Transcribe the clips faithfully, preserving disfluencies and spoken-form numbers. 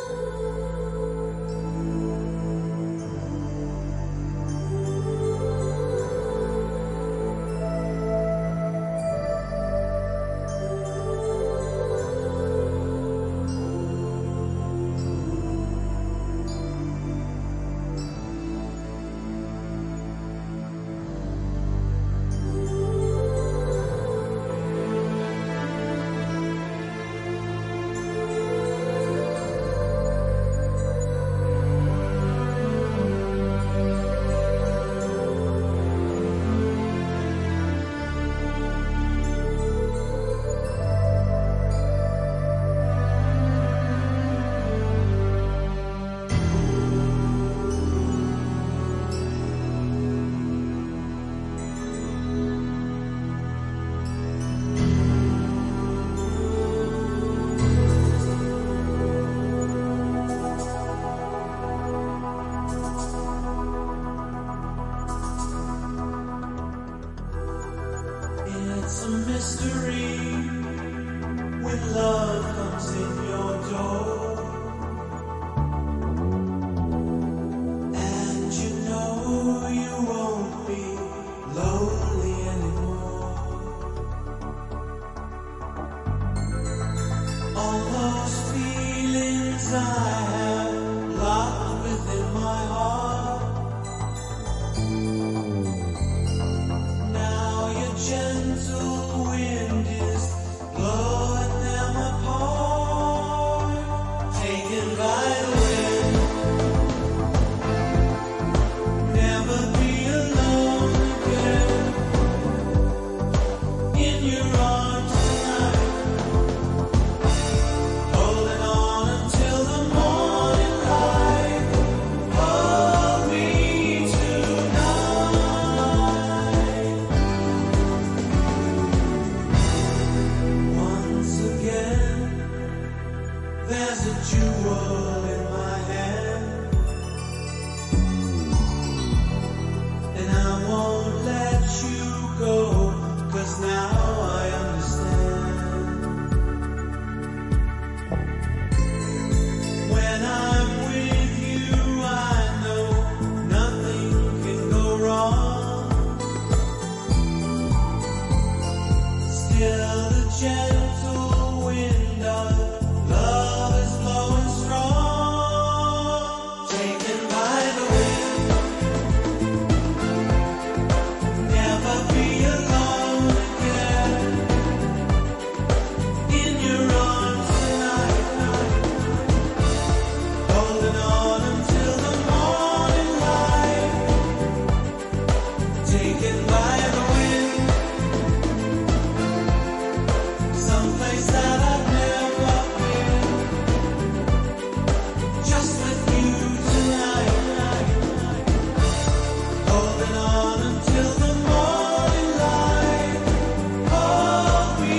It's a mystery when love comes in your door, and you know you won't be lonely anymore. All those feelings I have locked within my heart, now your gentle wind is blowing them apart, taken by the wind. Never be alone again. In your arms tonight, holding on until the morning light. Hold me tonight. Once again, there's a jewel in my hand, and I won't let you go, 'cause now I understand. When I'm with you, I know nothing can go wrong. Still the gentle wind of love is blowing strong, taken by the wind. Never be alone again. In your arms tonight, holding on until the morning light, taken by the wind. Someplace that I've never been, just with you tonight, holding on until the morning light. Hold me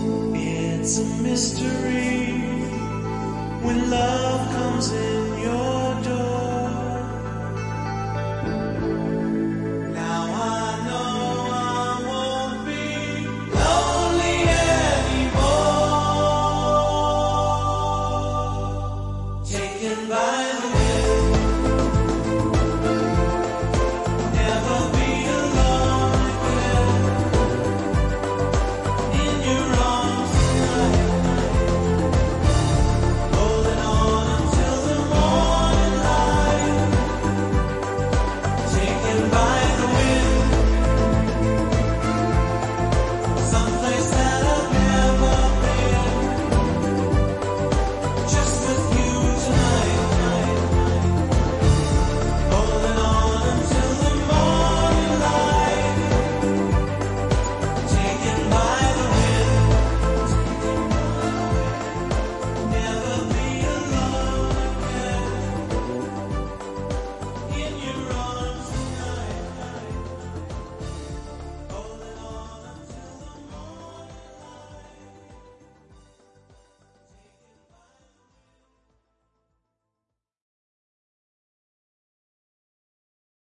It's a mystery when love comes in your